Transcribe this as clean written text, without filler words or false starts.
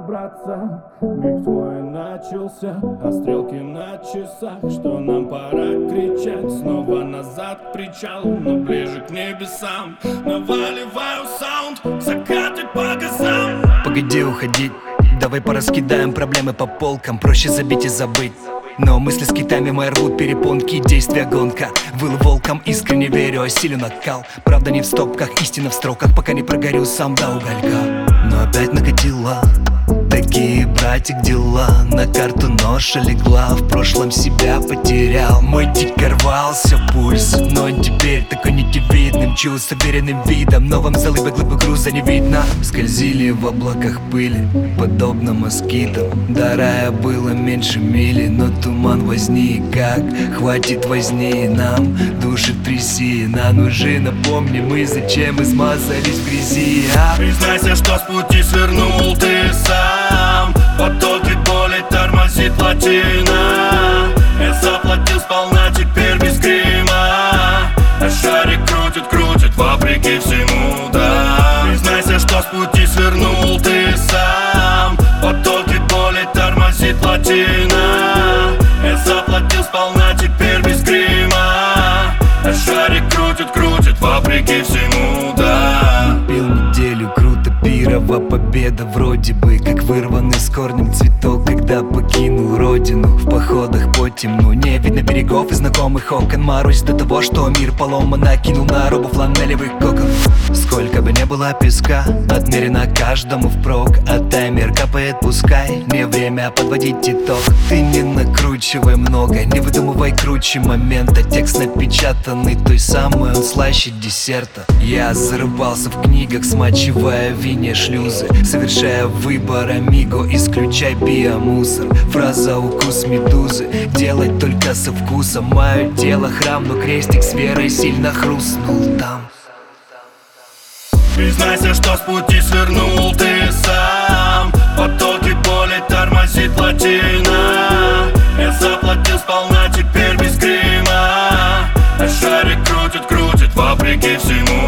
собраться. Миг твой начался, а стрелки на часах. Что нам пора кричать? Снова назад к причалу, но ближе к небесам. Наваливаю саунд, закаты по газам. Погоди уходить, давай пораскидаем проблемы по полкам. Проще забить и забыть. Но мысли с китами мои рвут перепонки, действия гонка. Выл волком, искренне верю, осилю накал. Правда не в стопках, истина в строках, пока не прогорю сам до уголька. Но опять накатила, такие, братик, дела. На карту ноша легла, в прошлом себя потерял. Мой дико рвался пульс, но теперь такой нитевидным. Мчу с уверенным видом, но вам залыбы глыбы груза не видно. Скользили в облаках пыли, подобно москитам. До рая было меньше мили, но туман возни, как хватит возни нам. Души тряси, на ножи напомни мы, зачем измазались в грязи. Признайся, что с пути свернул ты сам. Потоки боли тормозит плотина. Я заплатил сполна, теперь без грима. А шарик крутит, крутит, вопреки всему, да. Признайся, что с пути свернул ты сам. Потоки боли тормозит плотина. Я заплатил сполна, теперь без грима. А шарик крутит, крутит, вопреки всему, да. Пил неделю, круто, пирова победа вроде бы. Как вырванный с корнем цветок, когда покинул родину. В походах по темну, не видно берегов и знакомых окон. Марусь до того, что мир поломан, накинул на робу фланелевый кокон. Сколько бы не было песка, отмерено каждому впрок. А таймер капает, пускай, не время подводить итог. Ты не накручивай много, не выдумывай круче момента. Текст напечатанный той самой, он слаще десерта. Я зарывался в книгах, смачивая в вине шлюзы. Совершая выбор амиго, исключай биомусор. Фраза укус медузы, делать только со вкусом. Мое тело храм, но крестик с верой сильно хрустнул там. Признайся, что с пути свернул ты сам. Потоки боли тормозит плотина. Я заплатил сполна, теперь без грима. А шарик крутит, крутит, вопреки всему.